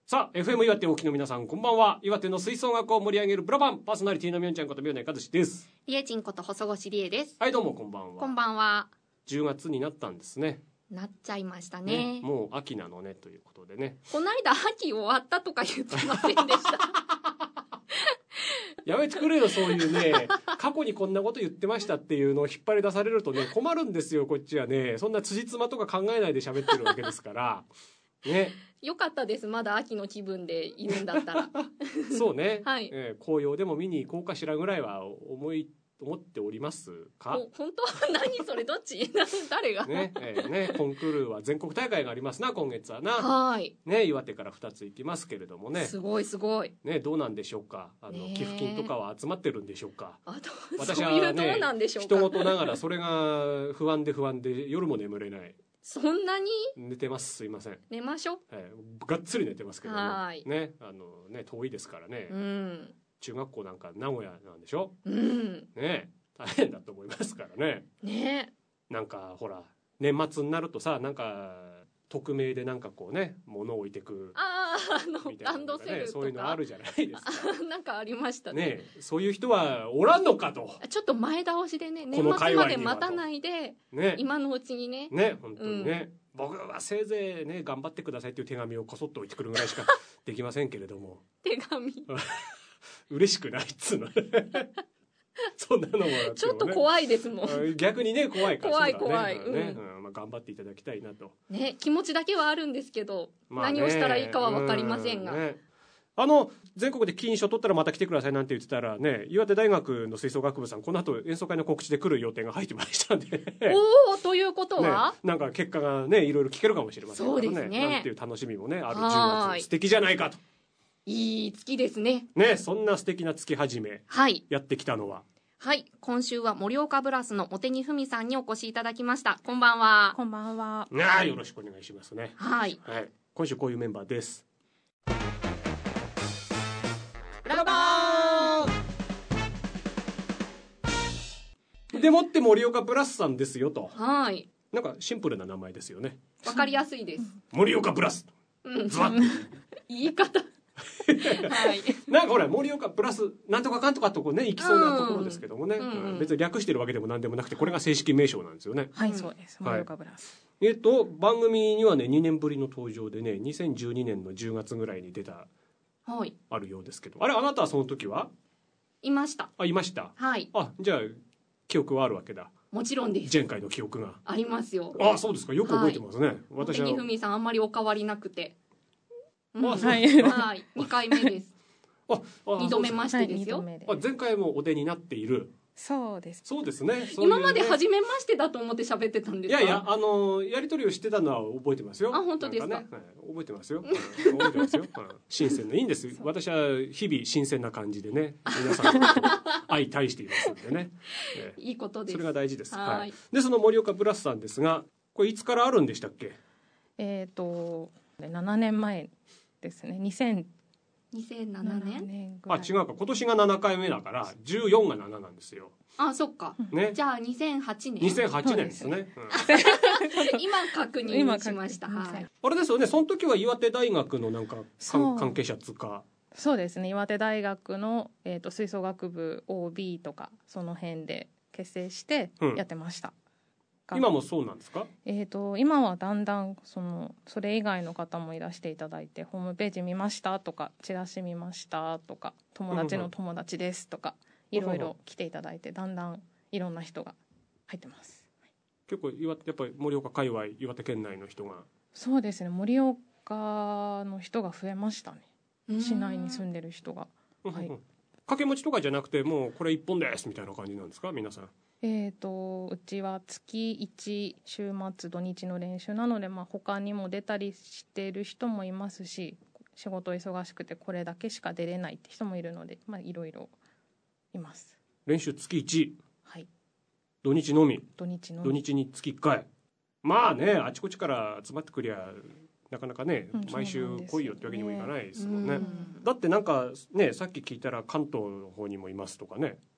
さあ FM 岩手お聞きの皆さんこんばんは。岩手の吹奏楽を盛り上げるブラバンパーソナリティのみょんちゃんことみょうねかずしです。 りえちんこと細越りえです。 はいどうもこんばんは。 こんばんは。 10月になったんですね。 なっちゃいましたね。 もう秋なのねということでね。 この間秋終わったとか言ってませんでしたやめてくれよそういうね過去にこんなこと言ってましたっていうのを引っ張り出されるとね困るんですよ。こっちはねそんな辻褄とか考えないで喋ってるわけですからね。 よかったです。まだ秋の気分でいるんだったらそうね、 はい、 紅葉でも見に行こうかしらぐらいは思っておりますか。 本当何それどっち誰がねコンクールは全国大会がありますな今月はな。 はいね岩手から2つ行きますけれどもね。 すごいすごいねどうなんでしょうか。寄付金とかは集まってるんでしょうか。 私はねそういうどうなんでしょうか。 人事ながらそれが不安で夜も眠れない。 そんなに寝てます。すいません。 寝ましょう。 がっつり寝てますけどもはいね遠いですからね、 うん、 中学校なんか名古屋なんでしょ、 うん、 ね大変だと思いますからね。 ねなんかほら年末になるとさなんか匿名でなんかこうね物を置いてくみたいな、 ランドセルとかそういうのあるじゃないですかなんかありましたね。 そういう人はおらんのかと。 ちょっと前倒しでね年この末まで待たないで、 ね、 今のうちにね本当にね、僕はせいぜいね頑張ってくださいっていう手紙をこそっと置いてくるぐらいしかできませんけれども手紙嬉しくないっつうのそんなのもらっても、ね、 ちょっと怖いですもん。 逆にね怖いから怖い、 頑張っていただきたいなと、 ね、気持ちだけはあるんですけど、何をしたらいいかは分かりませんが、 全国で金賞取ったらまた来てくださいなんて言ってたらね岩手大学の吹奏楽部さんこの後演奏会の告知で来る予定が入ってましたんでおーということは、 なんか結果がねいろいろ聞けるかもしれませんからね。 そうですねなんていう楽しみもねある10月素敵じゃないかと。 いい月ですね。 そんな素敵な月始め、やってきたのは今週は盛岡ブラスの茂木文さんにお越しいただきました。こんばんは。 こんばんは。 よろしくお願いしますね。今週こういうメンバーです。ラバーでもって盛岡ブラスさんですよと。なんかシンプルな名前ですよね。 わかりやすいです。 盛岡ブラス、ズワッ言い方なんかほら盛岡プラスなんとかかんとかとこうねいきそうなところですけどもね、別に略してるわけでもなんでもなくてこれが正式名称なんですよね。 はいそうです。盛岡ブラス、 番組にはね2年ぶりの登場でね2012年の10月ぐらいに出た、あるようですけど、あれあなたはその時はいました。いました。じゃあ記憶はあるわけだ。 もちろんです。 前回の記憶がありますよ。 そうですか。よく覚えてますね。 私は茂木文さんあんまりお変わりなくて2回目です。2度目ましてですよ。 前回もお出になっている。 そうです。 そうですね。 今まで初めましてだと思って喋ってたんですか。 いややり取りをしてたのは覚えてますよ。 本当ですか。 覚えてますよ。覚えてますよ。新鮮ないいんです。私は日々新鮮な感じでね皆さん相対していますんでね。 いいことです。 それが大事です。でその盛岡ブラスさんですがこれいつからあるんでしたっけ。 7年前ですね。2007 年違うか。今年が7回目だから14が7なんですよ。 そっか、じゃあ2008 年ですね。 今確認しました。 あれですよね。その時は岩手大学のなんか関係者つか。 そうですね。岩手大学の、吹奏楽部 OB とかその辺で結成してやってました。 今もそうなんですか。 今はだんだんそれ以外の方もいらしていただいて、ホームページ見ましたとかチラシ見ましたとか友達の友達ですとかいろいろ来ていただいて、だんだんいろんな人が入ってます。 結構やっぱり盛岡界隈岩手県内の人が。 そうですね。盛岡の人が増えましたね。市内に住んでる人が。 掛け持ちとかじゃなくてもうこれ一本ですみたいな感じなんですか皆さん。 うちは月1週末土日の練習なので、他にも出たりしてる人もいますし、仕事忙しくてこれだけしか出れないって人もいるので、いろいろいます。 練習月1、土日のみ。土日に月1回。あちこちから集まってくりゃなかなかね、毎週来いよってわけにもいかないですもんね。だってなんかねさっき聞いたら関東の方にもいますとかね。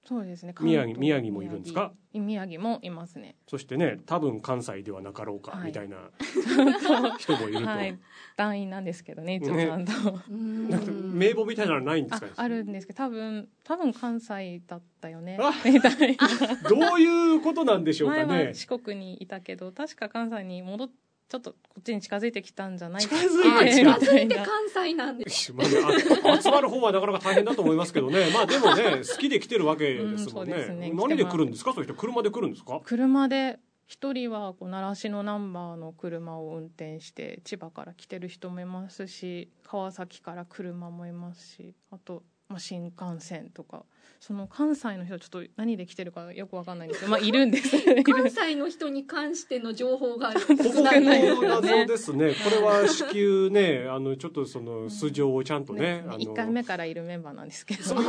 そうですね。 宮城もいるんですか？ 宮城もいますね。 そしてね、多分関西ではなかろうか、みたいな人もいると。 はい、団員なんですけどね、一応ちゃんと、 名簿みたいなのないんですか？ あるんですけど、多分関西だったよねみたいな。 どういうことなんでしょうかね。 前は四国にいたけど、確か関西にちょっとこっちに近づいてきたんじゃないか。 近づいて関西なんです。 集まる方はなかなか大変だと思いますけどね。まあでもね、好きで来てるわけですもんね。何で来るんですか？そういう人車で来るんですか？ 車で。一人は習志野ナンバーの車を運転して千葉から来てる人もいますし、川崎から車もいますし、あと、新幹線とか、その関西の人ちょっと何で来てるかよくわかんないんですけど、いるんです関西の人に関しての情報が少ない謎ですね。これは至急ね、ちょっとその素性をちゃんとね、 1回目からいるメンバーなんですけど、 そん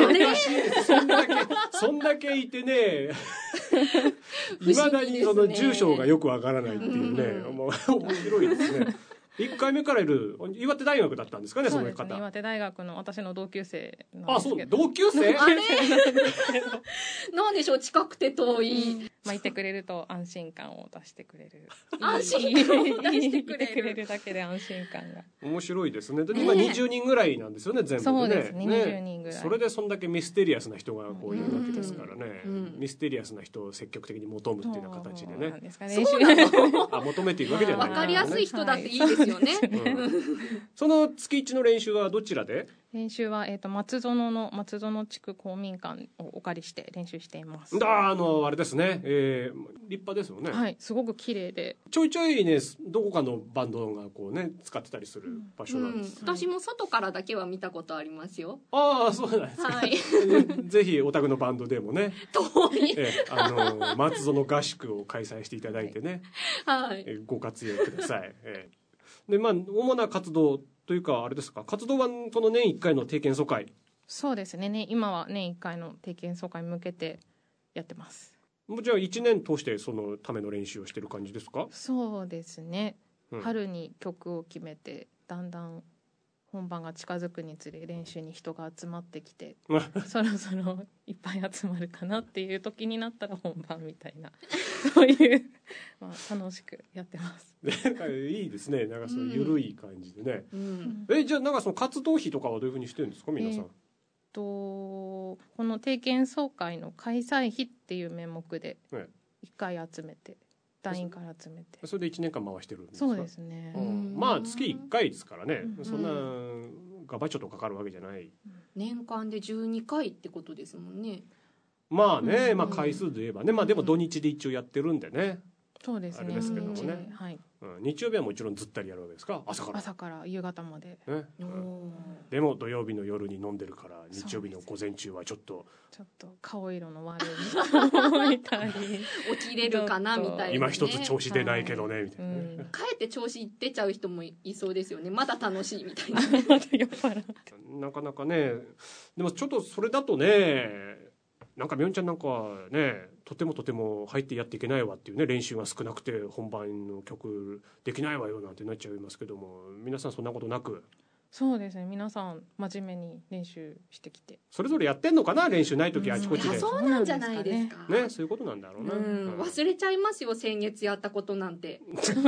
だけいてね、いまだにその住所がよくわからないっていうね、面白いですね。1回目からいる岩手大学だったんですかね、その方。 岩手大学の私の同級生なんですけど。 あ、そう、同級生？ あれなんでしょう、近くて遠い。 いてくれると安心感を出してくれる。 安心感を出してくれる。 いてくれるだけで安心感が。 面白いですね。今20人ぐらいなんですよね、全部でね。 そうですね、20人ぐらい。 それでそんだけミステリアスな人がこういるわけですからね。ミステリアスな人を積極的に求むっていうような形でね。求めているわけじゃない。 わかりやすい人だっていいですよね。 その月1の練習はどちらで？ 練習は松園地区公民館をお借りして練習しています。 あれですね、立派ですよね。 はい、すごく綺麗で、 ちょいちょいね、どこかのバンドがこうね使ってたりする場所なんです。 私も外からだけは見たことありますよ。 ああ、そうなんですか。はい、ぜひお宅のバンドでもね、 遠い、 松園合宿を開催していただいてね、はい、ご活用ください。で、主な活動というか、あれですか、活動はその年1回の定期演奏会。 そうですね、今は年1回の定期演奏会に向けてやってます。 じゃあ1年通してそのための練習をしてる感じですか？ そうですね、春に曲を決めて、だんだん本番が近づくにつれ練習に人が集まってきてそろそろいっぱい集まるかなっていう時になったら本番みたいな、そういう楽しくやってます。 いいですね、なんかそう緩い感じでね。じゃあなんかその活動費とかはどういうふうにしてるんですか、皆さん？この定期演奏会の開催費っていう名目で1回集めて、団員から集めて、 それで1年間回してるんですか？ そうですね。 月1回ですからね、そんなガバチョとかかるわけじゃない。 年間で12回ってことですもんね。 回数で言えばね、でも土日で一応やってるんでね。 そうですね。 あれですけどもね。 はい。 日曜日はもちろんずったりやるわけですか？朝から夕方まで。 でも土曜日の夜に飲んでるから、日曜日の午前中はちょっと顔色の悪い人いたり、 起きれるかなみたいな。 今一つ調子出ないけどねみたいな。 かえって調子出ちゃう人もいそうですよね。まだ楽しいみたいな。 なかなかね、でもちょっとそれだとね。なんかみおんちゃんなんかね、とても入ってやっていけないわっていうね、練習が少なくて本番の曲できないわよなんてなっちゃいますけども、皆さんそんなことなく？ そうですね、皆さん真面目に練習してきて、 それぞれやってんのかな、練習ない時あちこちで。 そうなんじゃないですかね、そういうことなんだろうな。 忘れちゃいますよ、先月やったことなんて。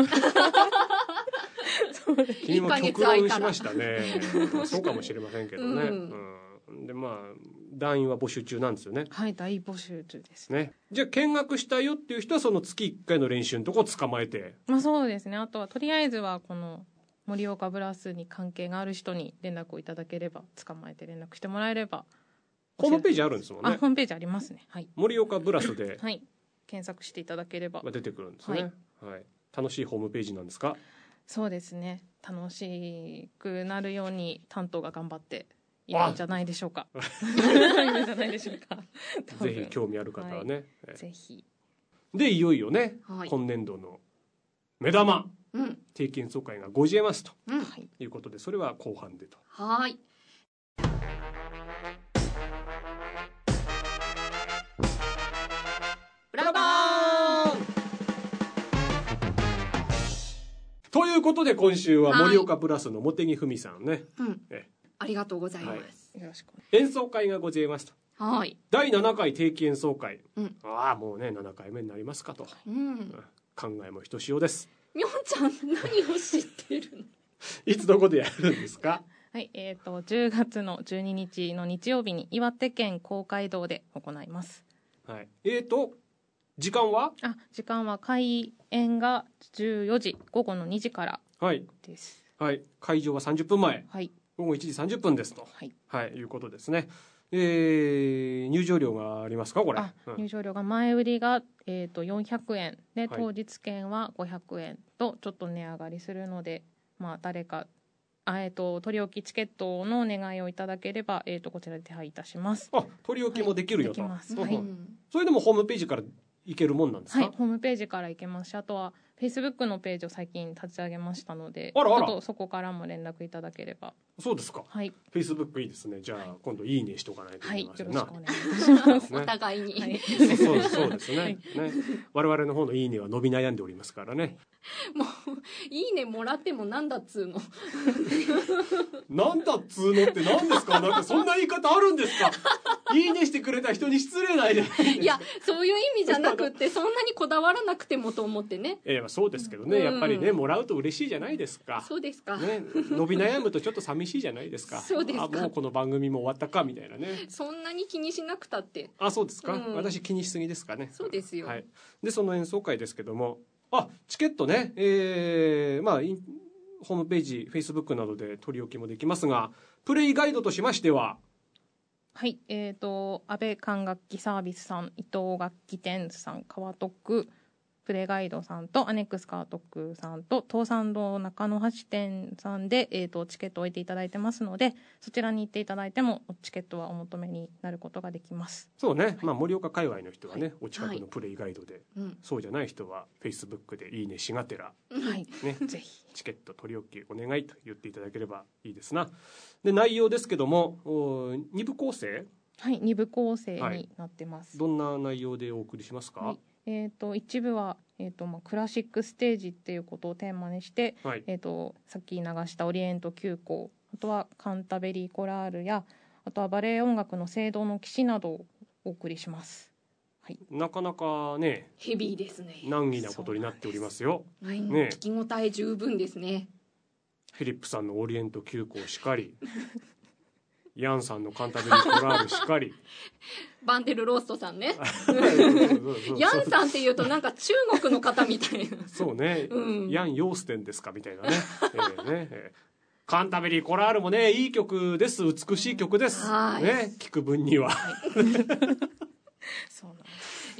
君も極論しましたね。そうかもしれませんけどね。で団員は募集中なんですよね。 はい、大募集中ですね。じゃあ見学したよっていう人はその月1回の練習のとこを捕まえて、 そうですね。あとはとりあえずはこの盛岡ブラスに関係がある人に連絡をいただければ、捕まえて連絡してもらえれば。 ホームページあるんですもんね。 ホームページありますね。はい。 盛岡ブラスではい、検索していただければ出てくるんですね。はい。楽しいホームページなんですか？ そうですね。楽しくなるように担当が頑張っているんじゃないでしょうか。 ぜひ興味ある方はね。 ぜひ。 でいよいよね、今年度の目玉、定期演奏会がございますということで、それは後半でと。 はい。ブラバーンということで今週は盛岡ブラスの茂木文さんね。 ありがとうございます。 よろしく。 演奏会がございますと。 はい。 第7回定期演奏会、ああもうね7回目になりますかと、考えもひとしおです。 みょんちゃん何を知ってるのいつどこでやるんですか？ はい、10月の12日の日曜日に岩手県公会堂で行います。 はい。時間は？ 時間は開演が14時、午後の2時からです。 はい。会場は30分前。 はい。 午後1時30分ですと。はい。いうことですね。入場料がありますかこれ？ 入場料が前売りが400円で、当日券は500円とちょっと値上がりするので、誰か取り置きチケットのお願いをいただければ、こちらで手配いたします。 取り置きもできるよと。 できます。 それでもホームページから行けるもんなんですか？ はい、ホームページから行けますし、あとはFacebook のページを最近立ち上げましたので、そこからも連絡いただければ。 そうですか。 はい。 Facebook いいですね。じゃあ今度いいねしとかないといけませんな。 はい、よろしくお願いします。 お互いに。 そうですね。我々の方のいいねは伸び悩んでおりますからね。 もういいねもらってもなんだっつうの。 なんだっつうのって何ですか？なんかそんな言い方あるんですか？いいねしてくれた人に失礼ないで。 いやそういう意味じゃなくってそんなにこだわらなくてもと思ってね。 そうですけどね、やっぱりねもらうと嬉しいじゃないですか。 そうですか。 ね、伸び悩むとちょっと寂しいじゃないですか。 そうですか。 もうこの番組も終わったかみたいなね。 そんなに気にしなくたって。 そうですか。私気にしすぎですかね。 そうですよ。 はい。でその演奏会ですけども、チケットね、ホームページ、Facebook などで取り置きもできますが、プレイガイドとしましては、 はい、安倍管楽器サービスさん、伊藤楽器店さん、川徳プレイガイドさんとアネックス川徳さんと東山堂中野橋店さんで、チケットを置いていただいてますので、そちらに行っていただいてもチケットはお求めになることができます。 そうね、盛岡界隈の人はね、お近くのプレイガイドで、そうじゃない人は Facebook でいいねしがてら、 ね、ぜひチケット取り置きお願いと言っていただければいいですな。で内容ですけども、2部構成？ はい、2部構成になってます。 どんな内容でお送りしますか？ 一部は、クラシックステージっていうことをテーマにして、さっき流したオリエント急行、あとはカンタベリーコラールや、あとはバレエ音楽の聖堂の騎士などをお送りします。はい、 なかなかねヘビーですね。 難儀なことになっておりますよ。 聞き応え十分ですね。 フィリップさんのオリエント急行しかりヤンさんのカンタベリーコラールしかりバンデルローストさんねヤンさんっていうとなんか中国の方みたいな。 そうね、ヤン・ヨーステンですかみたいなね。カンタベリーコラールもねいい曲です。美しい曲です、ね、聞く分にはそうなんです。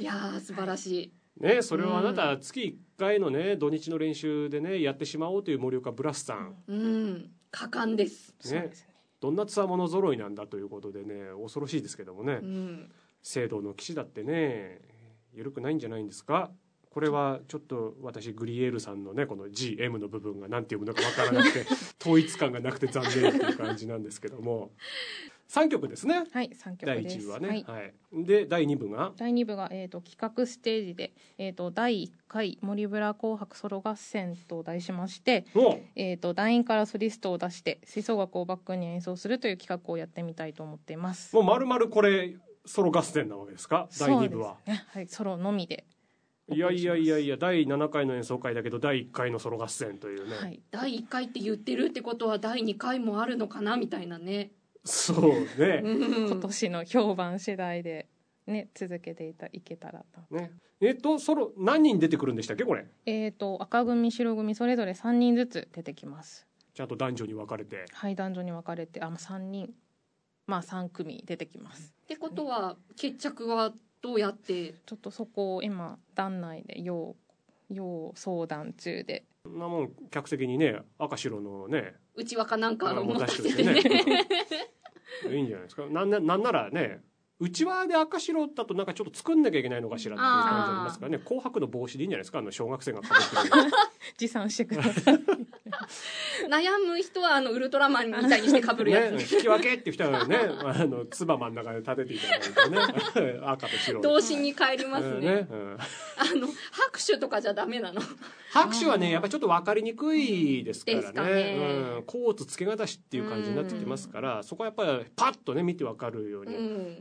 いや素晴らしいね。それをあなた月1回のね土日の練習でねやってしまおうという盛岡ブラスさん、 果敢です、 ね。そうですね。どんなつわもの揃いなんだということでね恐ろしいですけどもね、聖堂の騎士だってね緩くないんじゃないんですか。これはちょっと私グリエールさんのねこの GM の部分が何て読むのかわからなくて統一感がなくて残念っていう感じなんですけども3曲ですね。 はい、3曲です。 第1部はね、で第2部が企画ステージで、第1回森村紅白ソロ合戦と題しまして、団員からソリストを出して吹奏楽をバックに演奏するという企画をやってみたいと思っています。 もう丸々これソロ合戦なわけですか？第2部は。 そうですね、はい、ソロのみで。 いや第7回の演奏会だけど第1回のソロ合戦というね、 第1回って言ってるってことは第2回もあるのかなみたいなね。 そうね、 今年の評判次第でね続けていけたらとね。 ソロ何人出てくるんでしたっけこれ？ 赤組白組それぞれ3人ずつ出てきます。 ちゃんと男女に分かれて。 はい、男女に分かれて3人3組出てきます。 ってことは、決着はどうやって？ ちょっとそこを今団内で要相談中で。 なもん客席にね赤白のねうちわかなんか持たせてねいいんじゃないですか。なんならねうちわで赤白だとなんかちょっと作んなきゃいけないのかしらっていう感じありますからね。紅白の帽子でいいんじゃないですか。小学生が被ってる持参してください悩む人はウルトラマンみたいにして被るやつ、 引き分けっていう人はねつば真ん中で立てていただいてね赤と白童心に帰りますね、拍手とかじゃダメなの？ 拍手はねやっぱりちょっと分かりにくいですからね。コーツ付けがたしっていう感じになってきますから、そこはやっぱりパッとね見て分かるように、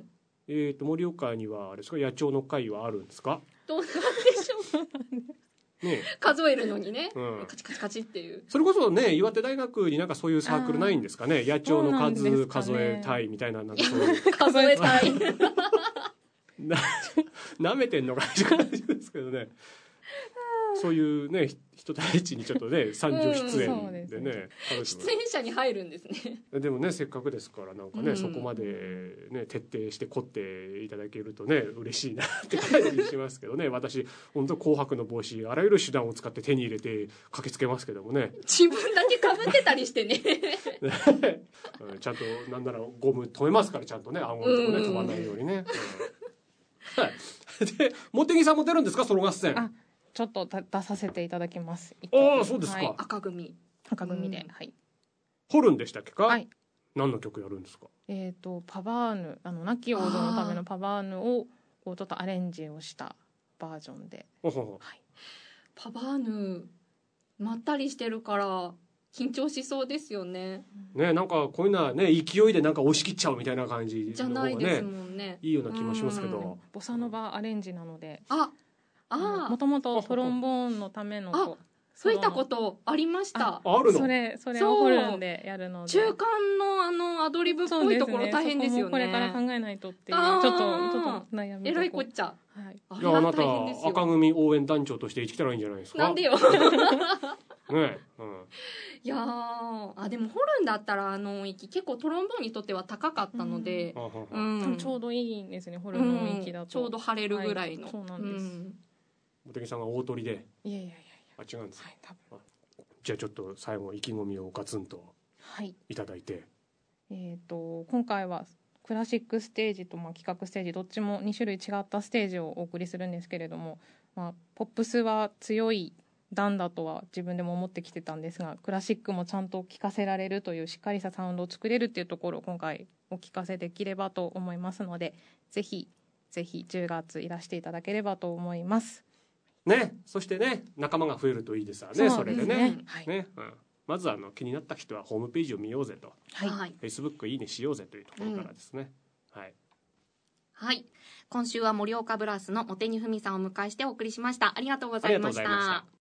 盛岡にはあれですか、野鳥の会はあるんですか？ どうなんでしょうね、数えるのにね、カチカチカチっていう。 それこそね、岩手大学になんかそういうサークルないんですかね。野鳥の数数えたいみたいな、なんかそういう数えたいなめてんのかって感じですけどね。そういうね人たちにちょっとね参上出演でね、 出演者に入るんですね。 でもね、せっかくですからなんかね、そこまでね徹底して凝っていただけるとね嬉しいなって感じしますけどね。私本当紅白の帽子あらゆる手段を使って手に入れて駆けつけますけどもね。 自分だけ被ってたりしてねちゃんとなんならゴム止めますから、ちゃんとね顎のとこね飛ばないようにね。で茂木さんも出るんですか、ソロ合戦？ ちょっと出させていただきます。 ああ、そうですか。はい、 赤組で、はい。 ホルンでしたっけか？ はい。 何の曲やるんですか？ パバーヌ、亡き王女のためのパバーヌをこうちょっとアレンジをしたバージョンで。はい。 パバーヌまったりしてるから緊張しそうですよね。 ね、なんかこういうのはね勢いでなんか押し切っちゃうみたいな感じの方がね、 じゃないですもんね。 いいような気もしますけど。 ボサノバアレンジなので。 もともとトロンボーンのための吹いたことありました。 あるの？ それをホルンでやるので、 中間のアドリブっぽいところ大変ですよね。 これから考えないとっていうちょっと悩み。 えらいこっちゃ。 いや、あなた赤組応援団長として生きたらいいんじゃないですか？ なんでよ。 ね、 いやでもホルンだったら音域結構トロンボーンにとっては高かったので、 ちょうどいいんですね、ホルンの音域だと。 ちょうど張れるぐらいの。 そうなんです。 茂木さんが大鳥で。 いや。 違うんですか？じゃあちょっと最後意気込みをガツンといただいて。 今回はクラシックステージと企画ステージどっちも2種類違ったステージをお送りするんですけれども、ポップスは強い段だとは自分でも思ってきてたんですが、クラシックもちゃんと聴かせられるというしっかりしたサウンドを作れるっていうところを今回お聞かせできればと思いますので、ぜひ10月いらしていただければと思いますね。そしてね、仲間が増えるといいですわね。それでね、まず気になった人はホームページを見ようぜと、Facebook いいねしようぜというところからですね。 はい、今週は盛岡ブラスの茂木文さんをお迎えしてお送りしました。ありがとうございました。